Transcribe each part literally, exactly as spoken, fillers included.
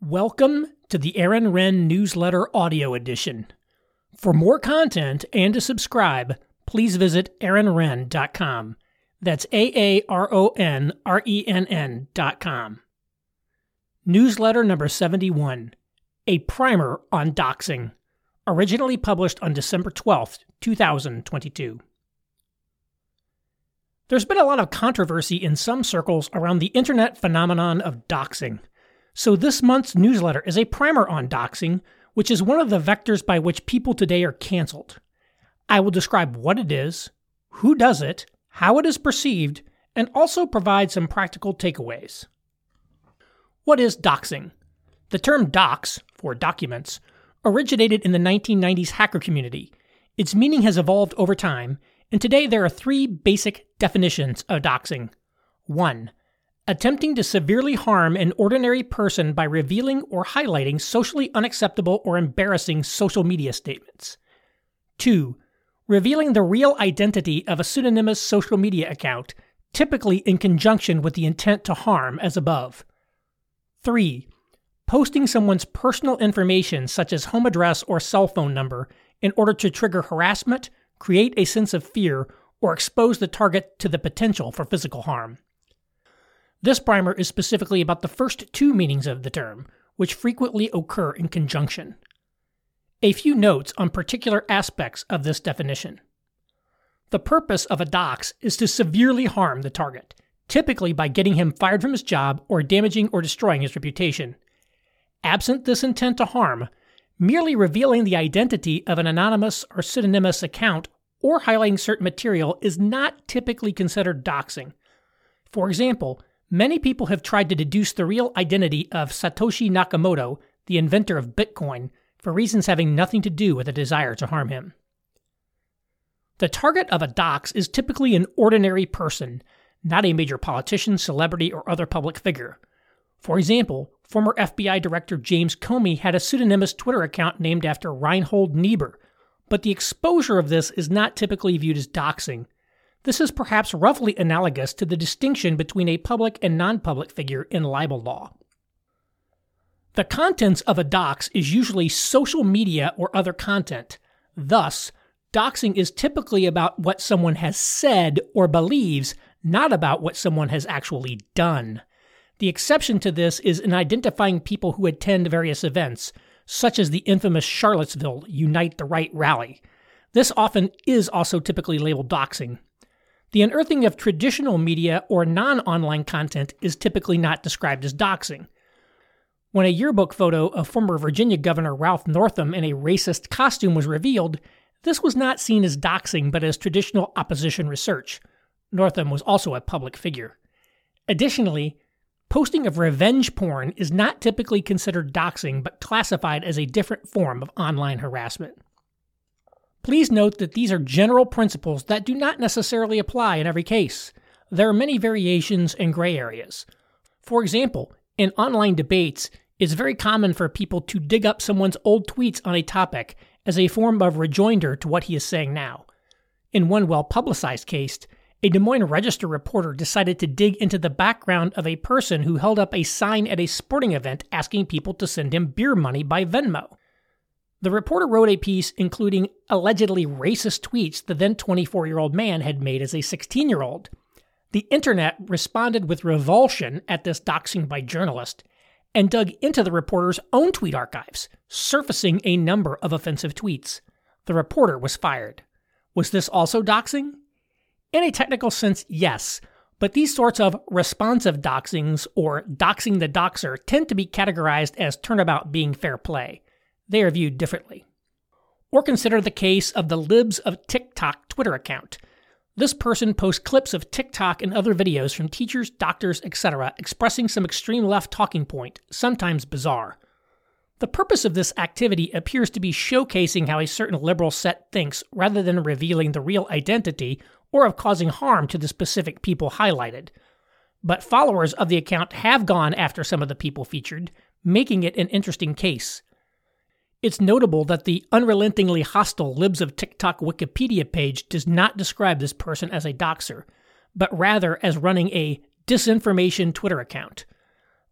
Welcome to the Aaron Renn Newsletter Audio Edition. For more content and to subscribe, please visit aaron renn dot com. That's A A R O N R E N N dot com. Newsletter number seventy-one, A Primer on Doxing, originally published on December twelfth, two thousand twenty-two. There's been a lot of controversy in some circles around the internet phenomenon of doxing. So this month's newsletter is a primer on doxing, which is one of the vectors by which people today are canceled. I will describe what it is, who does it, how it is perceived, and also provide some practical takeaways. What is doxing? The term dox, for documents, originated in the nineteen nineties hacker community. Its meaning has evolved over time, and today there are three basic definitions of doxing. One, attempting to severely harm an ordinary person by revealing or highlighting socially unacceptable or embarrassing social media statements. Two, revealing the real identity of a pseudonymous social media account, typically in conjunction with the intent to harm as above. Three, posting someone's personal information such as home address or cell phone number in order to trigger harassment, create a sense of fear, or expose the target to the potential for physical harm. This primer is specifically about the first two meanings of the term, which frequently occur in conjunction. A few notes on particular aspects of this definition. The purpose of a dox is to severely harm the target, typically by getting him fired from his job or damaging or destroying his reputation. Absent this intent to harm, merely revealing the identity of an anonymous or pseudonymous account or highlighting certain material is not typically considered doxing. For example, many people have tried to deduce the real identity of Satoshi Nakamoto, the inventor of Bitcoin, for reasons having nothing to do with a desire to harm him. The target of a dox is typically an ordinary person, not a major politician, celebrity, or other public figure. For example, former F B I Director James Comey had a pseudonymous Twitter account named after Reinhold Niebuhr, but the exposure of this is not typically viewed as doxing. This is perhaps roughly analogous to the distinction between a public and non-public figure in libel law. The contents of a dox is usually social media or other content. Thus, doxing is typically about what someone has said or believes, not about what someone has actually done. The exception to this is in identifying people who attend various events, such as the infamous Charlottesville Unite the Right rally. This often is also typically labeled doxing. The unearthing of traditional media or non-online content is typically not described as doxing. When a yearbook photo of former Virginia Governor Ralph Northam in a racist costume was revealed, this was not seen as doxing but as traditional opposition research. Northam was also a public figure. Additionally, posting of revenge porn is not typically considered doxing but classified as a different form of online harassment. Please note that these are general principles that do not necessarily apply in every case. There are many variations and gray areas. For example, in online debates, it's very common for people to dig up someone's old tweets on a topic as a form of rejoinder to what he is saying now. In one well-publicized case, a Des Moines Register reporter decided to dig into the background of a person who held up a sign at a sporting event asking people to send him beer money by Venmo. The reporter wrote a piece including allegedly racist tweets the then twenty-four-year-old man had made as a sixteen-year-old. The internet responded with revulsion at this doxing by journalist and dug into the reporter's own tweet archives, surfacing a number of offensive tweets. The reporter was fired. Was this also doxing? In a technical sense, yes, but these sorts of responsive doxings or doxing the doxer tend to be categorized as turnabout being fair play. They are viewed differently. Or consider the case of the Libs of TikTok Twitter account. This person posts clips of TikTok and other videos from teachers, doctors, et cetera, expressing some extreme left talking point, sometimes bizarre. The purpose of this activity appears to be showcasing how a certain liberal set thinks rather than revealing the real identity or of causing harm to the specific people highlighted. But followers of the account have gone after some of the people featured, making it an interesting case. It's notable that the unrelentingly hostile Libs of TikTok Wikipedia page does not describe this person as a doxer, but rather as running a disinformation Twitter account.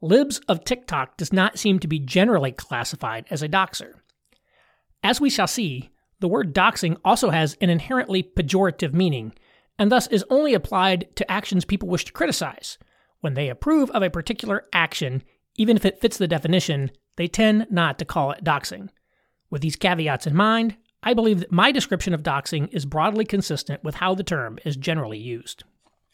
Libs of TikTok does not seem to be generally classified as a doxer. As we shall see, the word doxing also has an inherently pejorative meaning, and thus is only applied to actions people wish to criticize. When they approve of a particular action, even if it fits the definition, they tend not to call it doxing. With these caveats in mind, I believe that my description of doxing is broadly consistent with how the term is generally used.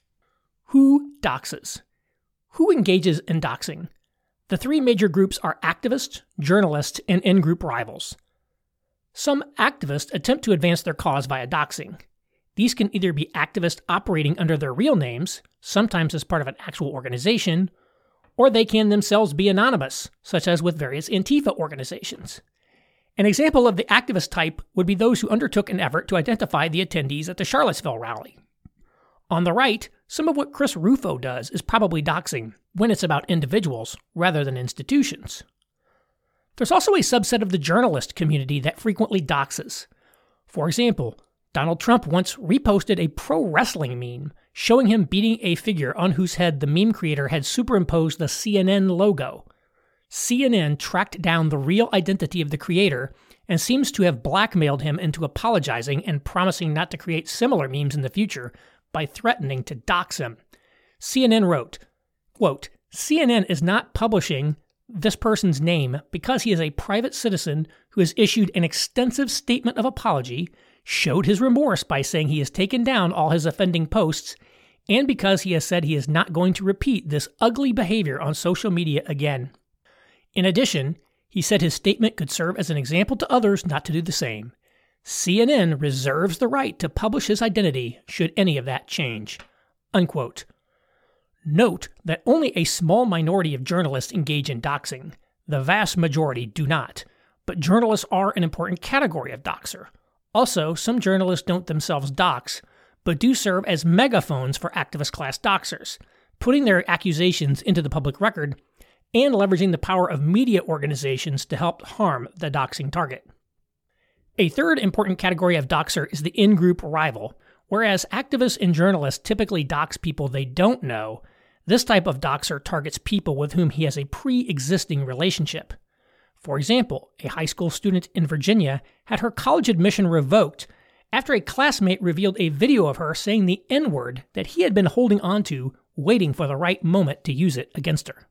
Who doxes? Who engages in doxing? The three major groups are activists, journalists, and in-group rivals. Some activists attempt to advance their cause via doxing. These can either be activists operating under their real names, sometimes as part of an actual organization, or they can themselves be anonymous, such as with various Antifa organizations. An example of the activist type would be those who undertook an effort to identify the attendees at the Charlottesville rally. On the right, some of what Chris Rufo does is probably doxing, when it's about individuals rather than institutions. There's also a subset of the journalist community that frequently doxes. For example, Donald Trump once reposted a pro wrestling meme showing him beating a figure on whose head the meme creator had superimposed the C N N logo. C N N tracked down the real identity of the creator and seems to have blackmailed him into apologizing and promising not to create similar memes in the future by threatening to dox him. C N N wrote, quote, C N N is not publishing this person's name because he is a private citizen who has issued an extensive statement of apology, showed his remorse by saying he has taken down all his offending posts, and because he has said he is not going to repeat this ugly behavior on social media again. In addition, he said his statement could serve as an example to others not to do the same. C N N reserves the right to publish his identity should any of that change. Unquote. Note that only a small minority of journalists engage in doxing. The vast majority do not. But journalists are an important category of doxer. Also, some journalists don't themselves dox, but do serve as megaphones for activist-class doxers, putting their accusations into the public record and leveraging the power of media organizations to help harm the doxing target. A third important category of doxer is the in-group rival. Whereas activists and journalists typically dox people they don't know, this type of doxer targets people with whom he has a pre-existing relationship. For example, a high school student in Virginia had her college admission revoked after a classmate revealed a video of her saying the N-word that he had been holding on to, waiting for the right moment to use it against her.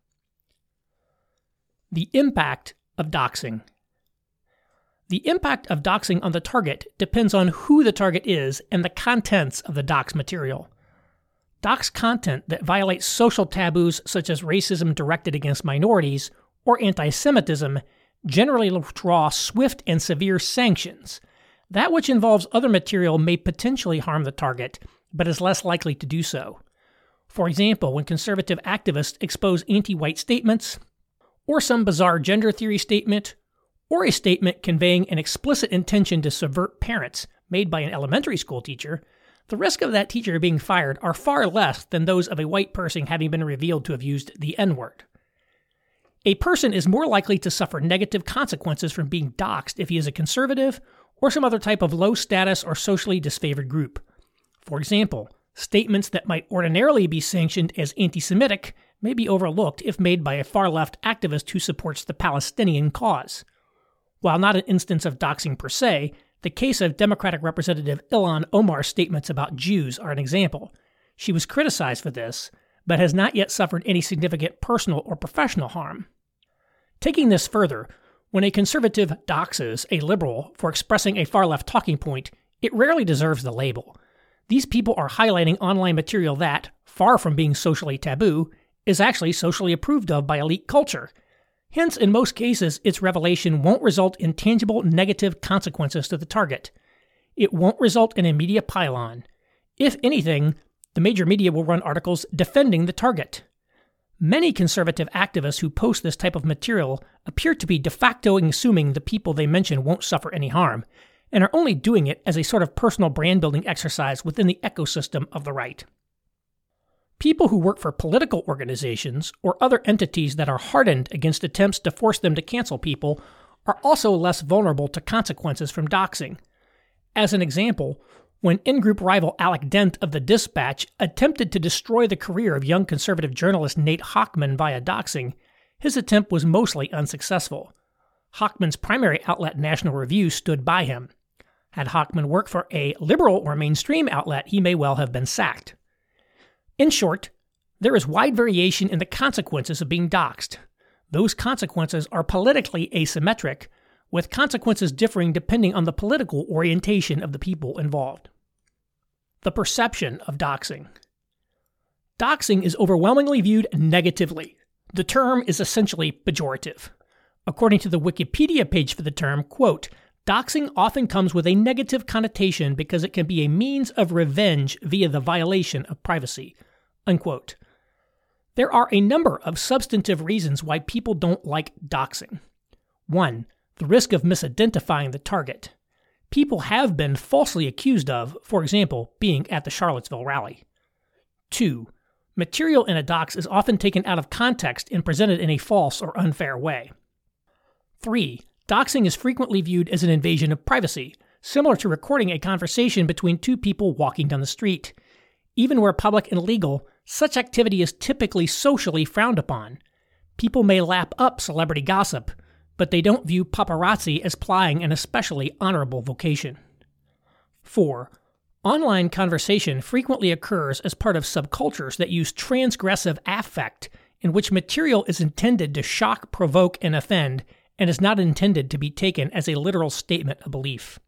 The impact of doxing. The impact of doxing on the target depends on who the target is and the contents of the dox material. Dox content that violates social taboos such as racism directed against minorities or anti-Semitism generally draw swift and severe sanctions. That which involves other material may potentially harm the target, but is less likely to do so. For example, when conservative activists expose anti-white statements, or some bizarre gender theory statement, or a statement conveying an explicit intention to subvert parents made by an elementary school teacher, the risk of that teacher being fired are far less than those of a white person having been revealed to have used the N-word. A person is more likely to suffer negative consequences from being doxed if he is a conservative or some other type of low-status or socially disfavored group. For example, statements that might ordinarily be sanctioned as anti-Semitic may be overlooked if made by a far-left activist who supports the Palestinian cause. While not an instance of doxing per se, the case of Democratic Representative Ilhan Omar's statements about Jews are an example. She was criticized for this, but has not yet suffered any significant personal or professional harm. Taking this further, when a conservative doxes a liberal for expressing a far-left talking point, it rarely deserves the label. These people are highlighting online material that, far from being socially taboo, is actually socially approved of by elite culture. Hence, in most cases, its revelation won't result in tangible negative consequences to the target. It won't result in a media pylon. If anything, the major media will run articles defending the target. Many conservative activists who post this type of material appear to be de facto assuming the people they mention won't suffer any harm, and are only doing it as a sort of personal brand-building exercise within the ecosystem of the right. People who work for political organizations or other entities that are hardened against attempts to force them to cancel people are also less vulnerable to consequences from doxing. As an example, when in-group rival Alec Dent of The Dispatch attempted to destroy the career of young conservative journalist Nate Hochman via doxing, his attempt was mostly unsuccessful. Hochman's primary outlet, National Review, stood by him. Had Hochman worked for a liberal or mainstream outlet, he may well have been sacked. In short, there is wide variation in the consequences of being doxxed. Those consequences are politically asymmetric, with consequences differing depending on the political orientation of the people involved. The perception of doxing. Doxing is overwhelmingly viewed negatively. The term is essentially pejorative. According to the Wikipedia page for the term, quote, doxing often comes with a negative connotation because it can be a means of revenge via the violation of privacy, unquote. There are a number of substantive reasons why people don't like doxing. One, the risk of misidentifying the target. People have been falsely accused of, for example, being at the Charlottesville rally. Two, material in a dox is often taken out of context and presented in a false or unfair way. Three, doxing is frequently viewed as an invasion of privacy, similar to recording a conversation between two people walking down the street. Even where public and legal, such activity is typically socially frowned upon. People may lap up celebrity gossip, but they don't view paparazzi as plying an especially honorable vocation. Four, online conversation frequently occurs as part of subcultures that use transgressive affect, in which material is intended to shock, provoke, and offend, and is not intended to be taken as a literal statement of belief.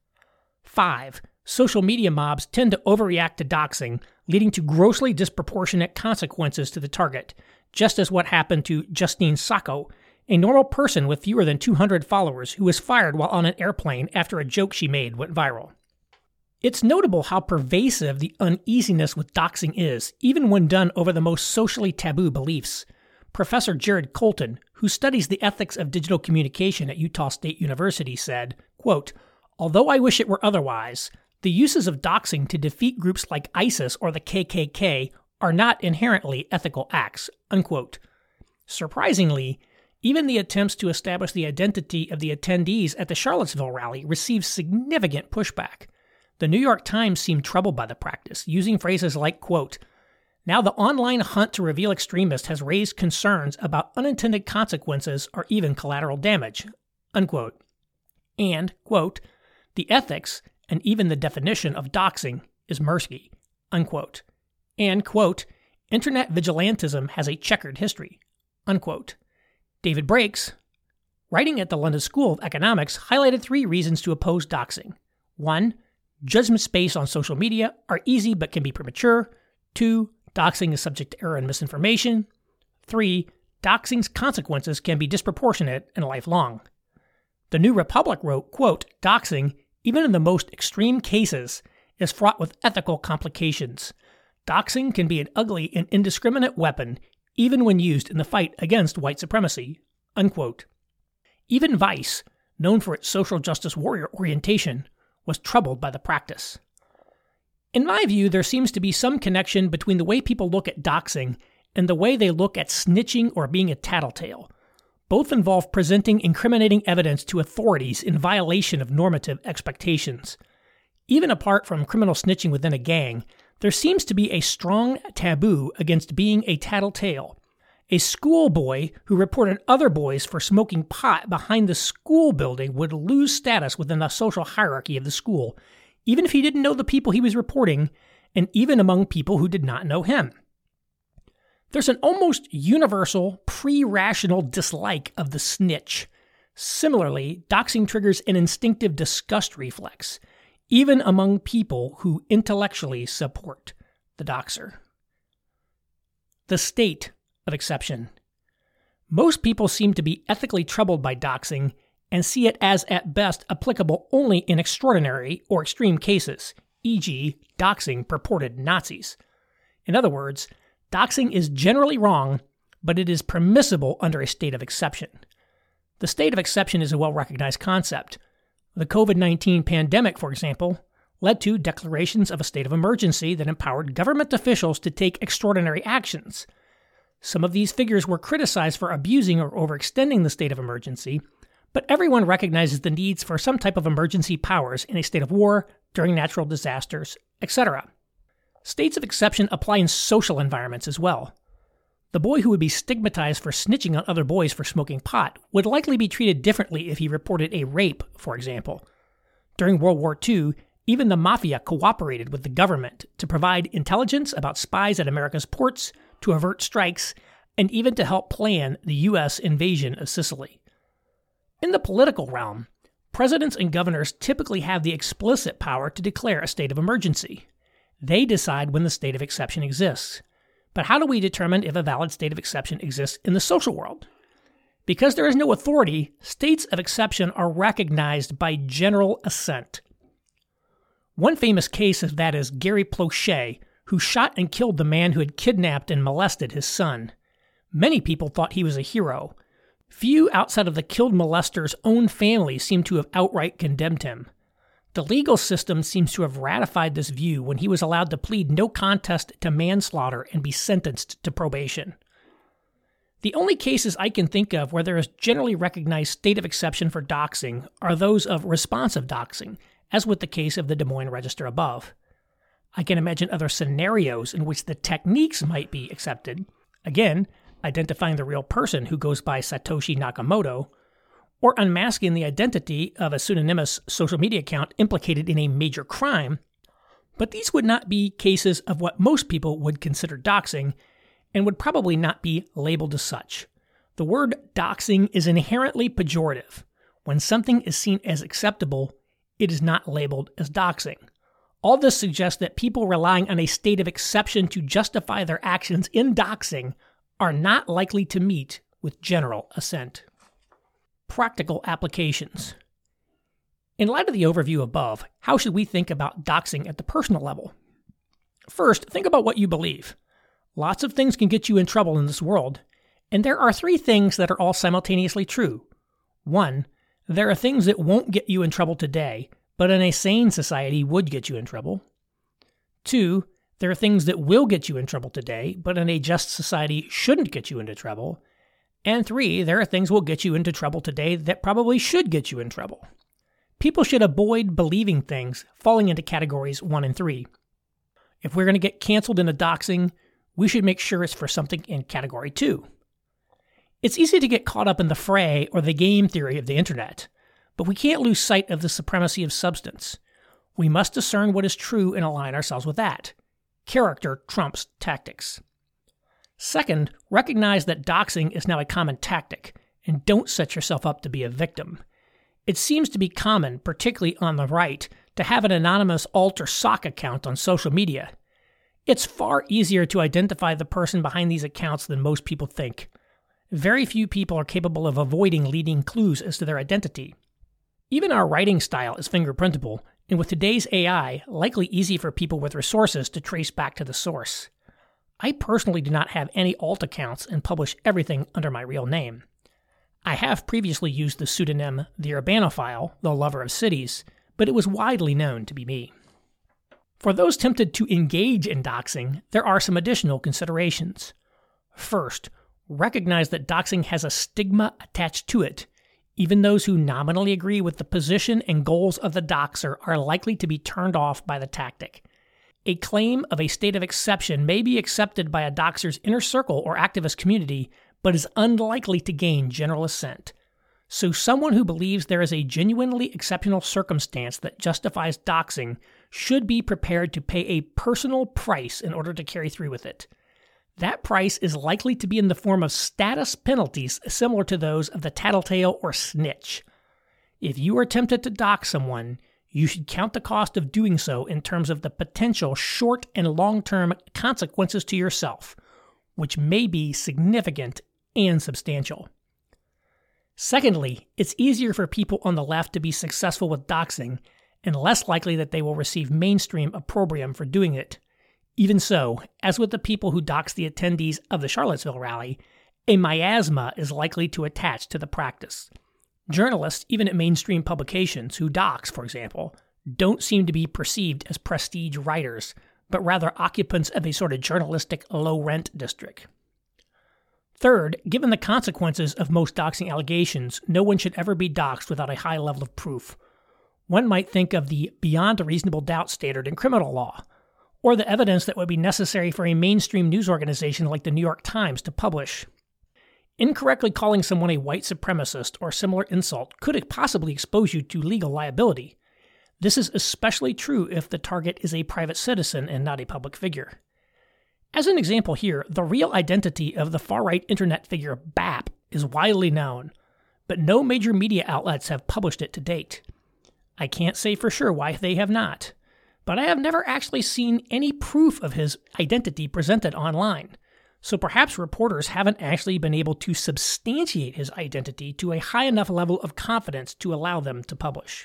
Five, social media mobs tend to overreact to doxing, leading to grossly disproportionate consequences to the target, just as what happened to Justine Sacco, a normal person with fewer than two hundred followers who was fired while on an airplane after a joke she made went viral. It's notable how pervasive the uneasiness with doxing is, even when done over the most socially taboo beliefs. Professor Jared Colton, who studies the ethics of digital communication at Utah State University, said, quote, although I wish it were otherwise, the uses of doxing to defeat groups like ISIS or the K K K are not inherently ethical acts, unquote. Surprisingly, even the attempts to establish the identity of the attendees at the Charlottesville rally received significant pushback. The New York Times seemed troubled by the practice, using phrases like, quote, now the online hunt to reveal extremists has raised concerns about unintended consequences or even collateral damage, unquote. And, quote, the ethics and even the definition of doxing is murky, unquote. And, quote, internet vigilantism has a checkered history, unquote. David Brakes, writing at the London School of Economics, highlighted three reasons to oppose doxing. One, judgments based on social media are easy but can be premature. Two, doxing is subject to error and misinformation. Three, doxing's consequences can be disproportionate and lifelong. The New Republic wrote, quote, doxing, even in the most extreme cases, is fraught with ethical complications. Doxing can be an ugly and indiscriminate weapon, even when used in the fight against white supremacy, unquote. Even Vice, known for its social justice warrior orientation, was troubled by the practice. In my view, there seems to be some connection between the way people look at doxing and the way they look at snitching or being a tattletale. Both involve presenting incriminating evidence to authorities in violation of normative expectations. Even apart from criminal snitching within a gang, there seems to be a strong taboo against being a tattletale. A schoolboy who reported other boys for smoking pot behind the school building would lose status within the social hierarchy of the school, even if he didn't know the people he was reporting, and even among people who did not know him. There's an almost universal, pre-rational dislike of the snitch. Similarly, doxing triggers an instinctive disgust reflex, even among people who intellectually support the doxer. The state of exception. Most people seem to be ethically troubled by doxing and see it as at best applicable only in extraordinary or extreme cases, for example, doxing purported Nazis. In other words, doxing is generally wrong, but it is permissible under a state of exception. The state of exception is a well-recognized concept. The covid nineteen pandemic, for example, led to declarations of a state of emergency that empowered government officials to take extraordinary actions. Some of these figures were criticized for abusing or overextending the state of emergency, but everyone recognizes the needs for some type of emergency powers in a state of war, during natural disasters, et cetera. States of exception apply in social environments as well. The boy who would be stigmatized for snitching on other boys for smoking pot would likely be treated differently if he reported a rape, for example. During World War Two, even the mafia cooperated with the government to provide intelligence about spies at America's ports, to avert strikes, and even to help plan the U S invasion of Sicily. In the political realm, presidents and governors typically have the explicit power to declare a state of emergency. They decide when the state of exception exists. But how do we determine if a valid state of exception exists in the social world? Because there is no authority, states of exception are recognized by general assent. One famous case of that is Gary Plauché, who shot and killed the man who had kidnapped and molested his son. Many people thought he was a hero. Few outside of the killed molester's own family seem to have outright condemned him. The legal system seems to have ratified this view when he was allowed to plead no contest to manslaughter and be sentenced to probation. The only cases I can think of where there is generally recognized state of exception for doxing are those of responsive doxing, as with the case of the Des Moines Register above. I can imagine other scenarios in which the techniques might be accepted, again, identifying the real person who goes by Satoshi Nakamoto, or unmasking the identity of a pseudonymous social media account implicated in a major crime, but these would not be cases of what most people would consider doxing, and would probably not be labeled as such. The word doxing is inherently pejorative. When something is seen as acceptable, it is not labeled as doxing. All this suggests that people relying on a state of exception to justify their actions in doxing are not likely to meet with general assent. Practical applications. In light of the overview above, how should we think about doxing at the personal level? First, think about what you believe. Lots of things can get you in trouble in this world, and there are three things that are all simultaneously true. One, there are things that won't get you in trouble today, but in a sane society would get you in trouble. Two, there are things that will get you in trouble today, but in a just society shouldn't get you into trouble. And three, there are things that will get you into trouble today that probably should get you in trouble. People should avoid believing things falling into categories one and three. If we're going to get canceled into doxing, we should make sure it's for something in category two. It's easy to get caught up in the fray or the game theory of the internet, but we can't lose sight of the supremacy of substance. We must discern what is true and align ourselves with that. Character trumps tactics. Second, recognize that doxing is now a common tactic, and don't set yourself up to be a victim. It seems to be common, particularly on the right, to have an anonymous alt or sock account on social media. It's far easier to identify the person behind these accounts than most people think. Very few people are capable of avoiding leading clues as to their identity. Even our writing style is fingerprintable, and with today's A I, likely easy for people with resources to trace back to the source. I personally do not have any alt accounts and publish everything under my real name. I have previously used the pseudonym The Urbanophile, the Lover of Cities, but it was widely known to be me. For those tempted to engage in doxing, there are some additional considerations. First, recognize that doxing has a stigma attached to it. Even those who nominally agree with the position and goals of the doxer are likely to be turned off by the tactic. A claim of a state of exception may be accepted by a doxer's inner circle or activist community, but is unlikely to gain general assent. So someone who believes there is a genuinely exceptional circumstance that justifies doxing should be prepared to pay a personal price in order to carry through with it. That price is likely to be in the form of status penalties similar to those of the tattletale or snitch. If you are tempted to dox someone, you should count the cost of doing so in terms of the potential short and long-term consequences to yourself, which may be significant and substantial. Secondly, it's easier for people on the left to be successful with doxing, and less likely that they will receive mainstream opprobrium for doing it. Even so, as with the people who doxed the attendees of the Charlottesville rally, a miasma is likely to attach to the practice. Journalists, even at mainstream publications, who dox, for example, don't seem to be perceived as prestige writers, but rather occupants of a sort of journalistic low-rent district. Third, given the consequences of most doxing allegations, no one should ever be doxed without a high level of proof. One might think of the beyond a reasonable doubt standard in criminal law. or the evidence that would be necessary for a mainstream news organization like the New York Times to publish. Incorrectly calling someone a white supremacist or similar insult could possibly expose you to legal liability. This is especially true if the target is a private citizen and not a public figure. As an example here, the real identity of the far-right internet figure B A P is widely known, but no major media outlets have published it to date. I can't say for sure why they have not, but I have never actually seen any proof of his identity presented online, so perhaps reporters haven't actually been able to substantiate his identity to a high enough level of confidence to allow them to publish.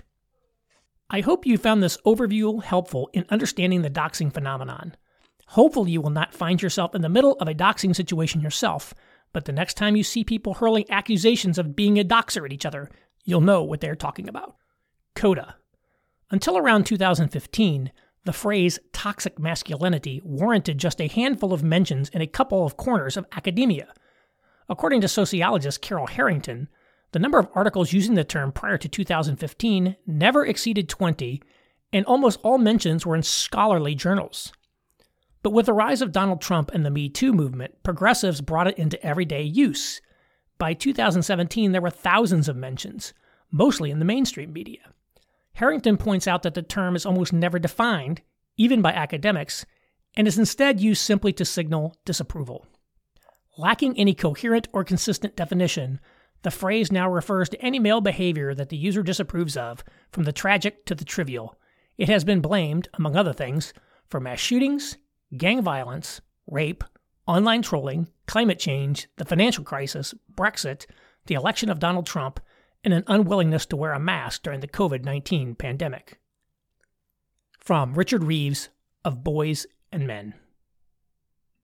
I hope you found this overview helpful in understanding the doxing phenomenon. Hopefully you will not find yourself in the middle of a doxing situation yourself, but the next time you see people hurling accusations of being a doxer at each other, you'll know what they're talking about. Coda. Until around two thousand fifteen, the phrase toxic masculinity warranted just a handful of mentions in a couple of corners of academia. According to sociologist Carol Harrington, the number of articles using the term prior to two thousand fifteen never exceeded twenty, and almost all mentions were in scholarly journals. But with the rise of Donald Trump and the Me Too movement, progressives brought it into everyday use. By two thousand seventeen, there were thousands of mentions, mostly in the mainstream media. Harrington points out that the term is almost never defined, even by academics, and is instead used simply to signal disapproval. Lacking any coherent or consistent definition, the phrase now refers to any male behavior that the user disapproves of, from the tragic to the trivial. It has been blamed, among other things, for mass shootings, gang violence, rape, online trolling, climate change, the financial crisis, Brexit, the election of Donald Trump, and an unwillingness to wear a mask during the covid nineteen pandemic. From Richard Reeves of Boys and Men.